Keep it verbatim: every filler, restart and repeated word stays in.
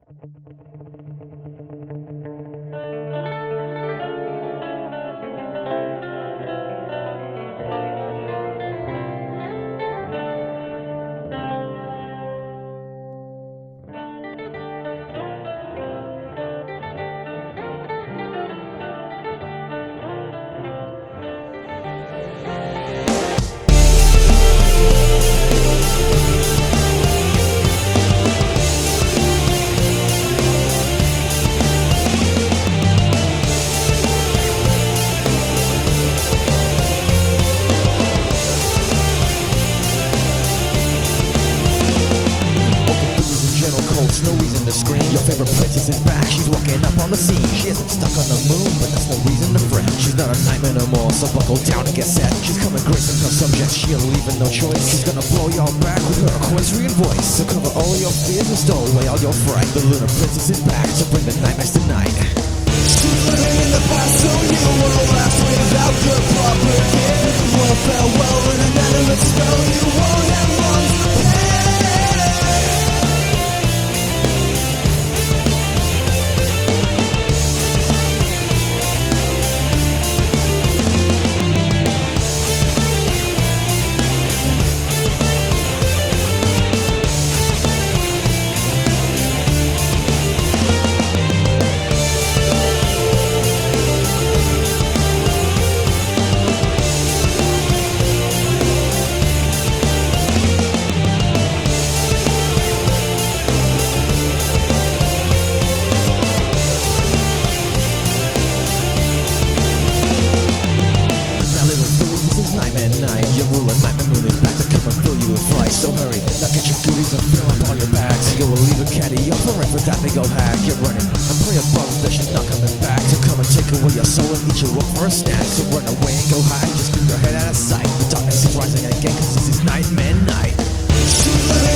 No reason to scream. Your favorite princess is back. She's walking up on the scene. She isn't stuck on the moon, but that's no reason to fret. She's not a nightmare no more, so buckle down and get set. She's coming gracing her subject. She'll leave no choice. She's gonna blow y'all back with her equestrian voice. So cover all your fears and stow away all your fright. The lunar princess is back to bring the nightmares tonight. She's living in the past, so you will laugh without the proper care. Well, farewell, an inanimate spell. You won't have long to pay. You're ruling nightmare moon is back to come and fill you with fright. So hurry, now get your goodies and fill up on your bags. You will leave a caddy up for for that big old hack. You're running and pray above that she's not coming back to come and take away your soul and eat you up for a snack. So run away and go hide, just keep your head out of sight. The darkness is rising again, cause this is nightmare night.